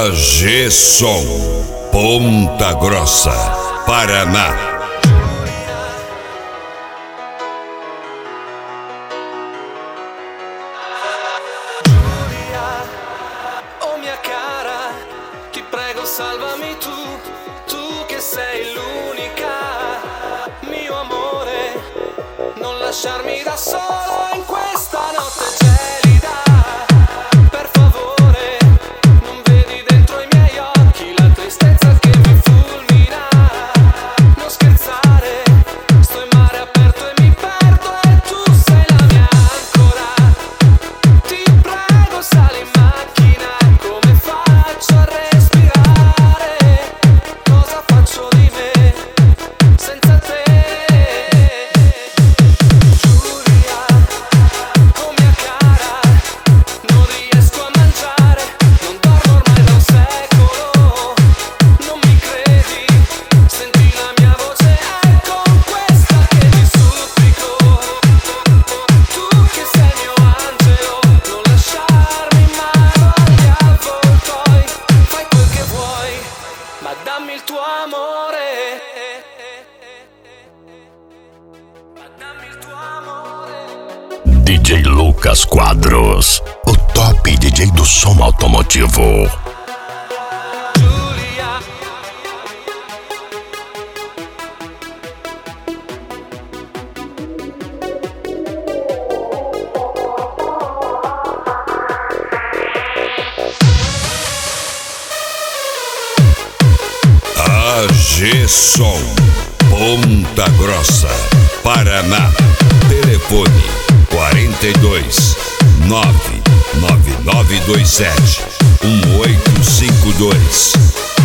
AG Som, Ponta Grossa, Paraná. Salvami tu che sei l'unica, mio amore, non lasciarmi da solo in questa notte gelida. Per favore, non vedi dentro i miei occhi la tristezza che mi fulmina. Non scherzare, sto in mare aperto e mi perdo e tu sei la mia ancora. Ti prego, sali in macchina, come faccio a dammi il tuo amore, dammi il tuo amore. DJ Lucas Quadros, o top DJ do som automotivo. AG Som, Ponta Grossa, Paraná. Telefone 42 99927 1852.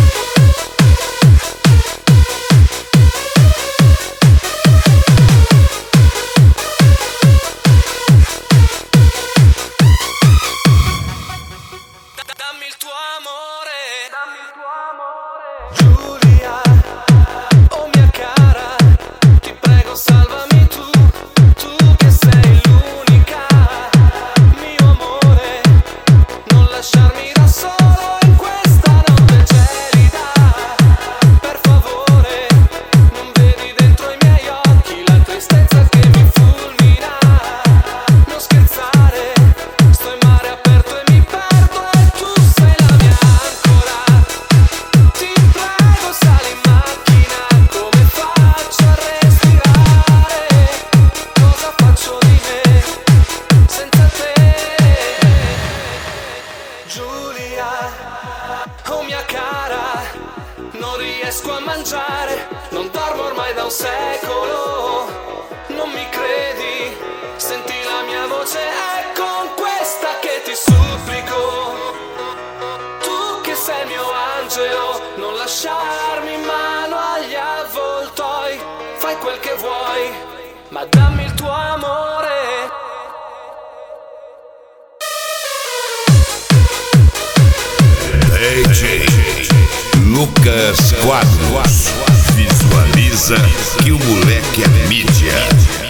Dammi il tuo amore, dammi il tuo amore. Giulia, oh mia cara, ti prego salvami tu che sei l'unica, mio amore, non lasciarmi da solo in questa notte gelida. Per favore, non vedi dentro i miei occhi la tristezza che mi fulmina. Non scherzare, sto in mare aperto e mi perdo e tu sei la mia ancora. Ti prego sali in macchina, come faccio a respirare? Cosa faccio di me senza te? Giulia, oh mia cara, non riesco a mangiare, non dormo ormai da un secolo. Non mi credi? Senti la mia voce, è con questa che ti supplico. Tu che sei il mio angelo, non lasciarmi in mano agli avvoltoi. Fai quel che vuoi, ma dammi il tuo amore. DJ Lucas Quadros, visualiza que o moleque é mídia.